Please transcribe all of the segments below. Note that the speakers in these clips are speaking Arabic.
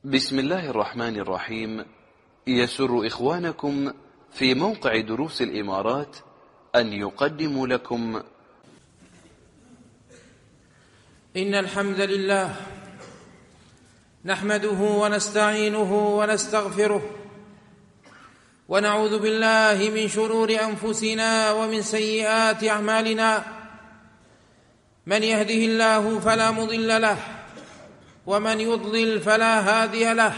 بسم الله الرحمن الرحيم. يسر إخوانكم في موقع دروس الإمارات أن يقدموا لكم إن الحمد لله نحمده ونستعينه ونستغفره ونعوذ بالله من شرور أنفسنا ومن سيئات أعمالنا. من يهده الله فلا مضل له ومن يضلل فلا هادي له،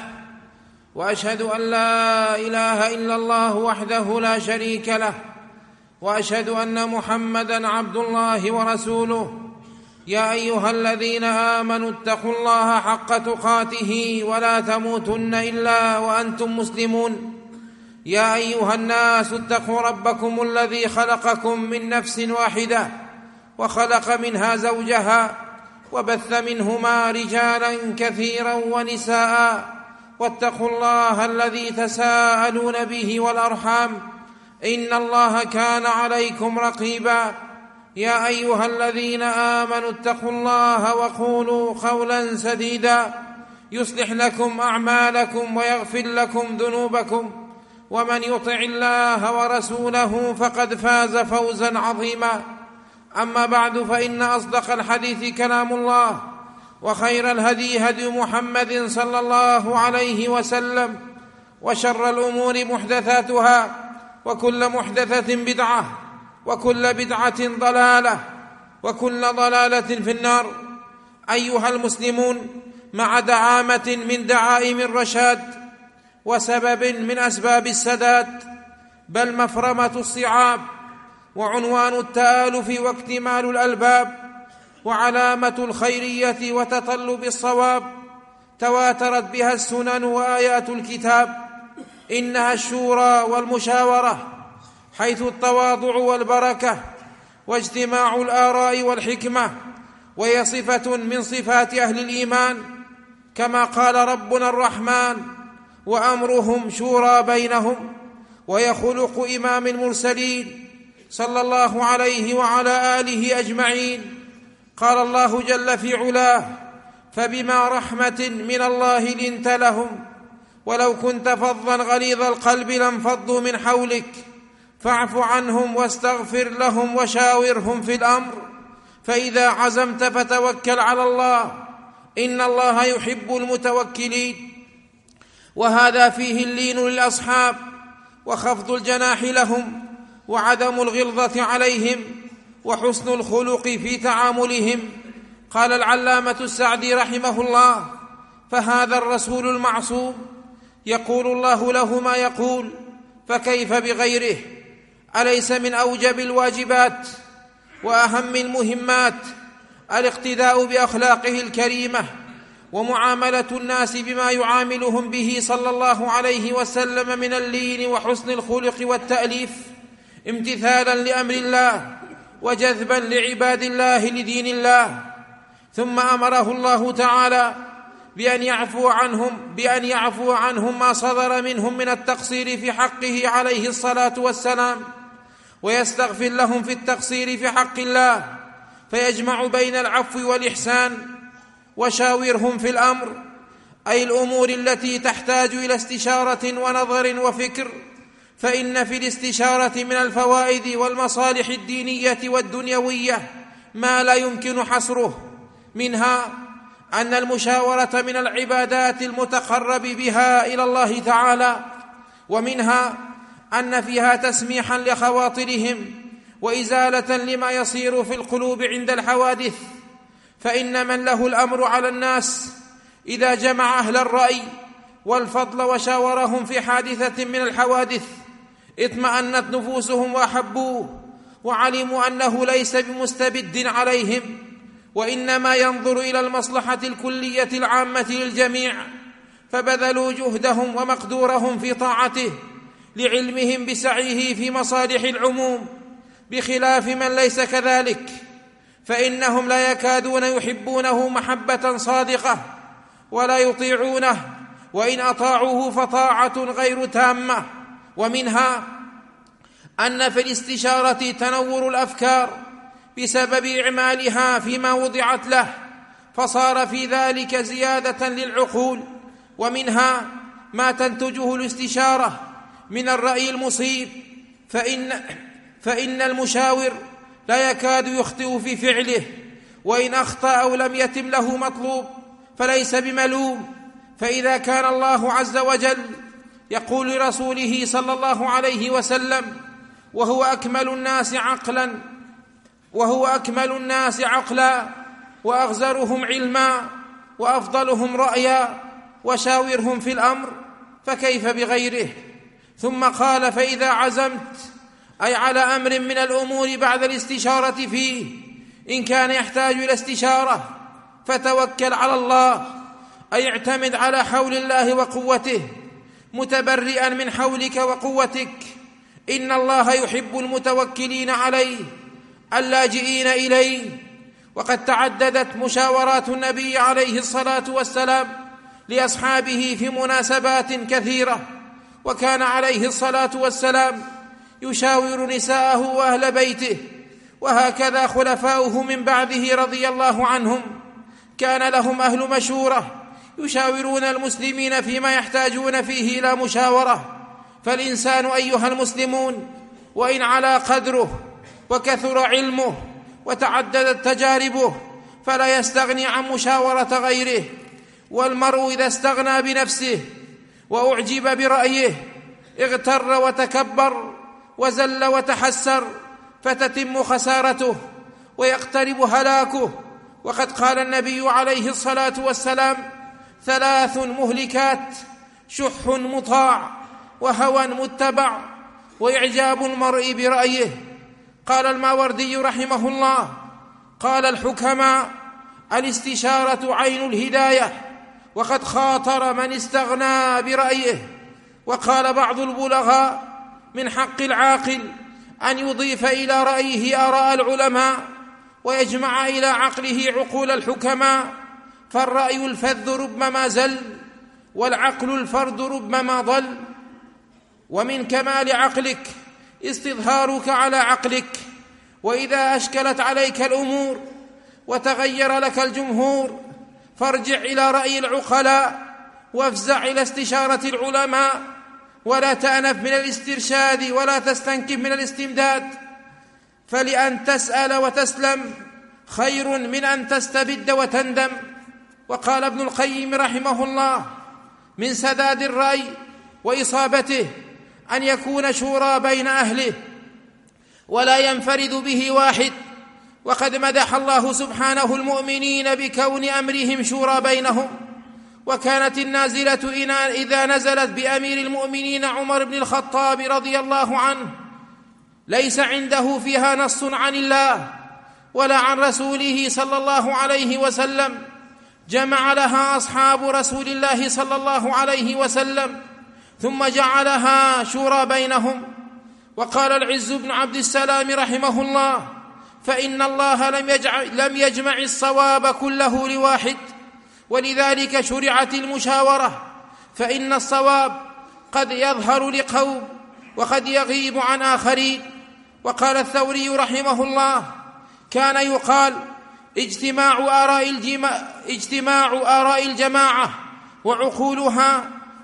وأشهد أن لا إله إلا الله وحده لا شريك له، وأشهد أن محمدًا عبد الله ورسوله. يا أيها الذين آمنوا اتقوا الله حق تقاته ولا تموتن إلا وأنتم مسلمون. يا أيها الناس اتقوا ربكم الذي خلقكم من نفس واحدة وخلق منها زوجها وبث منهما رجالا كثيرا ونساء، واتقوا الله الذي تساءلون به والأرحام إن الله كان عليكم رقيبا. يا أيها الذين آمنوا اتقوا الله وقولوا قولا سديدا يصلح لكم أعمالكم ويغفر لكم ذنوبكم، ومن يطع الله ورسوله فقد فاز فوزا عظيما. أما بعد، فإن أصدق الحديث كلام الله، وخير الهدي هدي محمد صلى الله عليه وسلم، وشر الأمور محدثاتها، وكل محدثة بدعة، وكل بدعة ضلالة، وكل ضلالة في النار. أيها المسلمون، مع دعامة من دعائم الرشاد وسبب من أسباب السداد، بل مفرمة الصعاب، وعنوان التآلف واكتمال الألباب، وعلامة الخيرية وتطلب الصواب، تواترت بها السنن وآيات الكتاب. إنها الشورى والمشاورة، حيث التواضع والبركة واجتماع الآراء والحكمة، وهي صفة من صفات أهل الإيمان، كما قال ربنا الرحمن: وأمرهم شورى بينهم. وهي خلق إمام المرسلين صلى الله عليه وعلى آله أجمعين. قال الله جل في علاه: فبما رحمة من الله لنت لهم، ولو كنت فظا غليظ القلب لانفضوا من حولك، فاعف عنهم واستغفر لهم وشاورهم في الأمر، فإذا عزمت فتوكل على الله، إن الله يحب المتوكلين. وهذا فيه اللين للأصحاب، وخفض الجناح لهم، وعدم الغلظة عليهم، وحسن الخلق في تعاملهم. قال العلامة السعدي رحمه الله: فهذا الرسول المعصوم يقول الله له ما يقول، فكيف بغيره؟ أليس من أوجب الواجبات وأهم المهمات الاقتداء بأخلاقه الكريمة، ومعاملة الناس بما يعاملهم به صلى الله عليه وسلم من اللين وحسن الخلق والتأليف، امتثالا لأمر الله وجذبا لعباد الله لدين الله. ثم أمره الله تعالى بأن يعفو عنهم ما صدر منهم من التقصير في حقه عليه الصلاة والسلام، ويستغفر لهم في التقصير في حق الله، فيجمع بين العفو والإحسان. وشاورهم في الأمر، أي الأمور التي تحتاج إلى استشارة ونظر وفكر، فإن في الاستشارة من الفوائد والمصالح الدينية والدنيوية ما لا يمكن حصره. منها أن المشاورة من العبادات المتقرب بها إلى الله تعالى، ومنها أن فيها تسميحا لخواطرهم وإزالة لما يصير في القلوب عند الحوادث. فإن من له الأمر على الناس إذا جمع أهل الرأي والفضل وشاورهم في حادثة من الحوادث اطمأنت نفوسهم وأحبوه، وعلموا أنه ليس بمستبد عليهم، وإنما ينظر إلى المصلحة الكلية العامة للجميع، فبذلوا جهدهم ومقدورهم في طاعته لعلمهم بسعيه في مصالح العموم، بخلاف من ليس كذلك، فإنهم لا يكادون يحبونه محبة صادقة ولا يطيعونه، وإن أطاعوه فطاعة غير تامة. ومنها أن في الاستشارة تنور الأفكار بسبب إعمالها فيما وضعت له، فصار في ذلك زيادة للعقول ومنها ما تنتجه الاستشارة من الرأي المصيب، فإن المشاور لا يكاد يخطئ في فعله، وإن أخطأ أو لم يتم له مطلوب فليس بملوم. فإذا كان الله عز وجل يقول لرسوله صلى الله عليه وسلم وهو أكمل الناس عقلا وأغزرهم علما وأفضلهم رأيا وشاورهم في الأمر، فكيف بغيره؟ ثم قال: فإذا عزمت، أي على أمر من الأمور بعد الاستشارة فيه، إن كان يحتاج إلى استشارة فتوكل على الله، أي اعتمد على حول الله وقوته متبرئا من حولك وقوتك. إن الله يحب المتوكلين عليه اللاجئين إليه. وقد تعددت مشاورات النبي عليه الصلاة والسلام لأصحابه في مناسبات كثيرة، وكان عليه الصلاة والسلام يشاور نساءه وأهل بيته، وهكذا خلفاؤه من بعده رضي الله عنهم كان لهم أهل مشورة يشاورون المسلمين فيما يحتاجون فيه إلى مشاورة. فالإنسان أيها المسلمون وإن على قدره وكثر علمه وتعددت تجاربه فلا يستغني عن مشاورة غيره. والمرء إذا استغنى بنفسه وأعجب برأيه اغتر وتكبر وزل وتحسر، فتتم خسارته ويقترب هلاكه. وقد قال النبي عليه الصلاة والسلام: 3 مهلكات: شح مطاع، وهوى متبع، وإعجاب المرء برأيه. قال الماوردي رحمه الله: قال الحكماء: الاستشارة عين الهداية، وقد خاطر من استغنى برأيه. وقال بعض البلغاء: من حق العاقل أن يضيف إلى رأيه آراء العلماء ويجمع إلى عقله عقول الحكماء، فالرأي الفذ ربما زل، والعقل الفرد ربما ضل. ومن كمال عقلك استظهارك على عقلك، وإذا أشكلت عليك الأمور وتغير لك الجمهور فارجع إلى رأي العقلاء وافزع إلى استشارة العلماء، ولا تأنف من الاسترشاد ولا تستنكف من الاستمداد، فلأن تسأل وتسلم خير من أن تستبد وتندم. وقال ابن القيم رحمه الله: من سداد الرأي وإصابته أن يكون شورى بين أهله ولا ينفرد به واحد. وقد مدح الله سبحانه المؤمنين بكون أمرهم شورى بينهم. وكانت النازلة إذا نزلت بأمير المؤمنين عمر بن الخطاب رضي الله عنه ليس عنده فيها نص عن الله ولا عن رسوله صلى الله عليه وسلم، جمع لها أصحاب رسول الله صلى الله عليه وسلم ثم جعلها شورى بينهم. وقال العز بن عبد السلام رحمه الله: فإن الله لم يجمع الصواب كله لواحد، ولذلك شرعت المشاورة، فإن الصواب قد يظهر لقوم وقد يغيب عن آخرين. وقال الثوري رحمه الله: كان يقال اجتماع آراء الجماعة وعقولها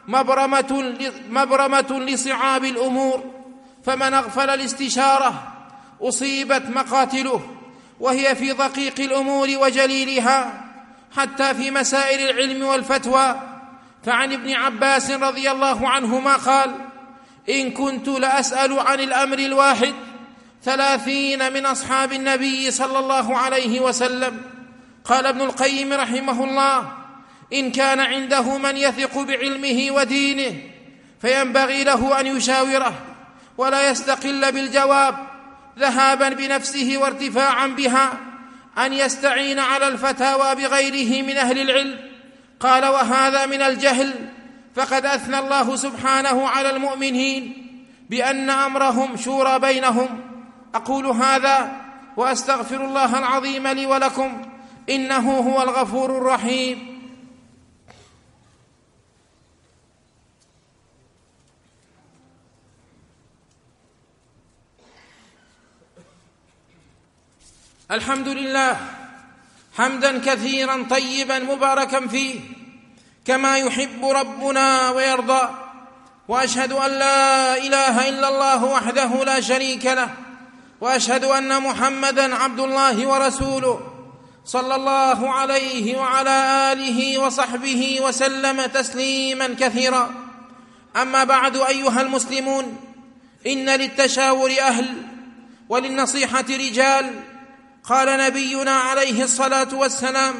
مبرمة لصعاب الأمور، فمن أغفل الاستشارة أصيبت مقاتله، وهي في دقيق الأمور وجليلها، حتى في مسائل العلم والفتوى. فعن ابن عباس رضي الله عنهما قال: إن كنت لأسأل عن الأمر الواحد 30 من أصحاب النبي صلى الله عليه وسلم. قال ابن القيم رحمه الله: إن كان عنده من يثق بعلمه ودينه فينبغي له أن يشاوره ولا يستقل بالجواب ذهابا بنفسه وارتفاعا بها، أن يستعين على الفتاوى بغيره من أهل العلم. قال: وهذا من الجهل، فقد أثنى الله سبحانه على المؤمنين بأن أمرهم شورى بينهم. أقول هذا وأستغفر الله العظيم لي ولكم، إنه هو الغفور الرحيم. الحمد لله حمدا كثيرا طيبا مباركا فيه، كما يحب ربنا ويرضى، وأشهد أن لا إله إلا الله وحده لا شريك له، وأشهد أن محمدًا عبد الله ورسوله صلى الله عليه وعلى آله وصحبه وسلم تسليمًا كثيرا. أما بعد، أيها المسلمون، إن للتشاور أهل وللنصيحة رجال. قال نبينا عليه الصلاة والسلام: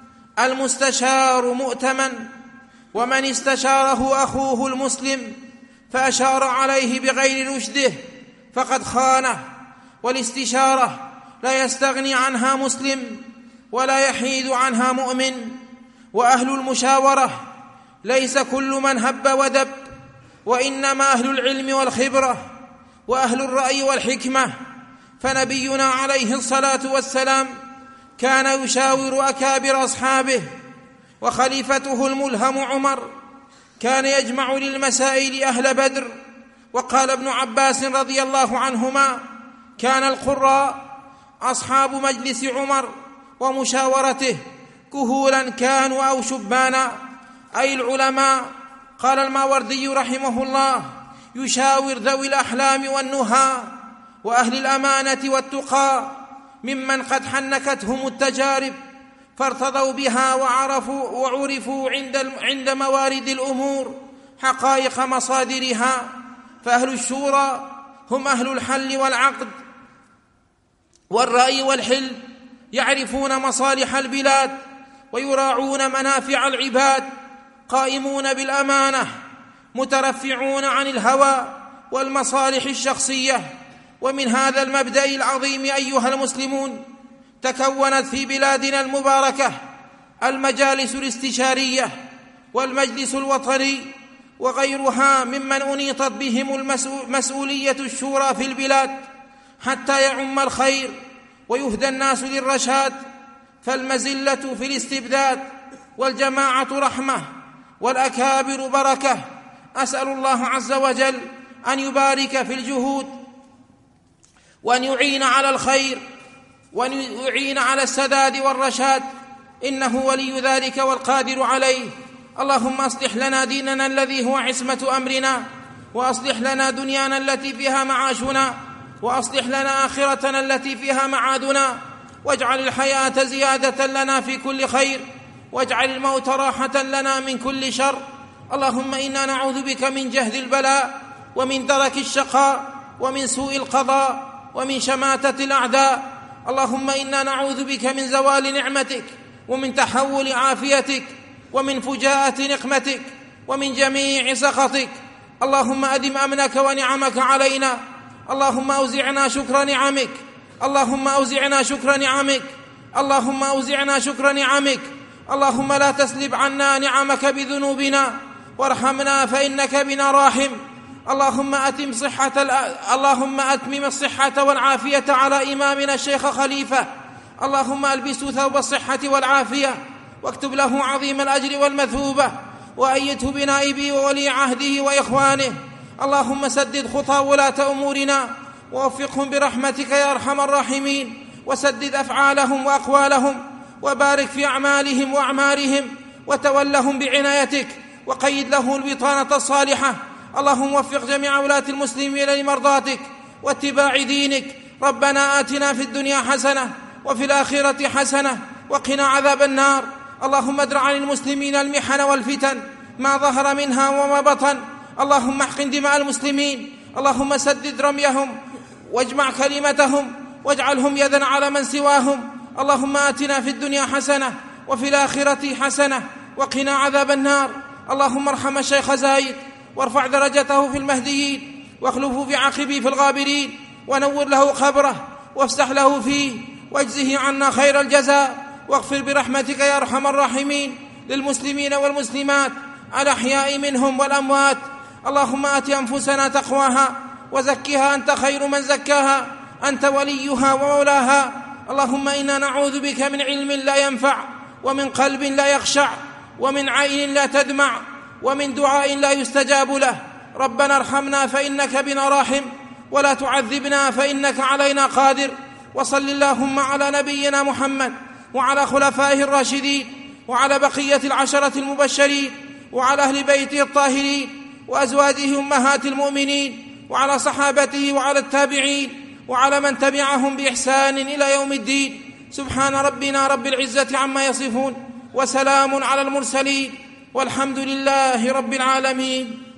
المستشار مؤتمن، ومن استشاره أخوه المسلم فأشار عليه بغير رشده فقد خانه. والاستشارة لا يستغني عنها مسلم ولا يحيد عنها مؤمن. وأهل المشاورة ليس كل من هب ودب، وإنما أهل العلم والخبرة وأهل الرأي والحكمة. فنبينا عليه الصلاة والسلام كان يشاور أكابر أصحابه، وخليفته الملهم عمر كان يجمع للمسائل أهل بدر. وقال ابن عباس رضي الله عنهما: كان القراء أصحاب مجلس عمر ومشاورته كهولا كانوا أو شبانا، أي العلماء. قال الماوردي رحمه الله: يشاور ذوي الأحلام والنهى وأهل الأمانة والتقى ممن قد حنكتهم التجارب فارتضوا بها وعرفوا عند موارد الأمور حقائق مصادرها. فأهل الشورى هم أهل الحل والعقد والرأي والحل، يعرفون مصالح البلاد ويراعون منافع العباد، قائمون بالأمانة، مترفعون عن الهوى والمصالح الشخصية. ومن هذا المبدأ العظيم أيها المسلمون تكونت في بلادنا المباركة المجالس الاستشارية والمجلس الوطني وغيرها، ممن أنيطت بهم مسؤولية الشورى في البلاد حتى يعم الخير ويهدى الناس للرشاد. فالمزلة في الاستبداد والجماعة رحمة والأكابر بركة. أسأل الله عز وجل أن يبارك في الجهود وأن يعين على الخير وأن يعين على السداد والرشاد، إنه ولي ذلك والقادر عليه. اللهم أصلح لنا ديننا الذي هو عصمة أمرنا، وأصلح لنا دنيانا التي فيها معاشنا، وأصلح لنا آخرتنا التي فيها معادنا، واجعل الحياة زيادة لنا في كل خير، واجعل الموت راحة لنا من كل شر. اللهم إنا نعوذ بك من جهد البلاء ومن درك الشقاء ومن سوء القضاء ومن شماتة الأعداء. اللهم إنا نعوذ بك من زوال نعمتك ومن تحول عافيتك ومن فجاءة نقمتك ومن جميع سخطك. اللهم أدم أمنك ونعمك علينا. اللهم أوزعنا شكر نعمك. اللهم أوزعنا شكر نعمك. اللهم أوزعنا شكر نعمك. اللهم لا تسلب عنا نعمك بذنوبنا، وارحمنا فإنك بنا راحم. اللهم أتمم الصحة والعافية على إمامنا الشيخ خليفة. اللهم ألبسه ثوب الصحة والعافية، واكتب له عظيم الأجر والمثوبة، وأيده بنائبه وولي عهده وإخوانه. اللهم سدد خطى ولاة أمورنا ووفقهم برحمتك يا أرحم الراحمين، وسدد أفعالهم وأقوالهم، وبارك في أعمالهم وأعمارهم، وتولهم بعنايتك، وقيد له البطانة الصالحة. اللهم وفق جميع ولاة المسلمين لمرضاتك واتباع دينك. ربنا آتنا في الدنيا حسنة وفي الآخرة حسنة وقنا عذاب النار. اللهم ادر عن المسلمين المحن والفتن ما ظهر منها وما بطن. اللهم احقن دماء المسلمين. اللهم سدد رميهم واجمع كلمتهم واجعلهم يدا على من سواهم. اللهم آتنا في الدنيا حسنة وفي الآخرة حسنة وقنا عذاب النار. اللهم ارحم الشيخ زايد وارفع درجته في المهديين، واخلفه في عقبه في الغابرين، ونور له قبره وافسح له فيه، واجزه عنا خير الجزاء، واغفر برحمتك يا أرحم الراحمين للمسلمين والمسلمات الأحياء منهم والأموات. اللهم آت أنفسنا تقواها وزكها أنت خير من زكاها، أنت وليها ومولاها. اللهم إنا نعوذ بك من علم لا ينفع، ومن قلب لا يخشع، ومن عين لا تدمع، ومن دعاء لا يستجاب له. ربنا ارحمنا فإنك بنا راحم، ولا تعذبنا فإنك علينا قادر. وصل اللهم على نبينا محمد وعلى خلفائه الراشدين وعلى بقية العشرة المبشرين، وعلى أهل بيته الطاهرين وأزواجه أمهات المؤمنين، وعلى صحابته، وعلى التابعين، وعلى من تبعهم بإحسان إلى يوم الدين. سبحان ربنا رب العزة عما يصفون، وسلام على المرسلين، والحمد لله رب العالمين.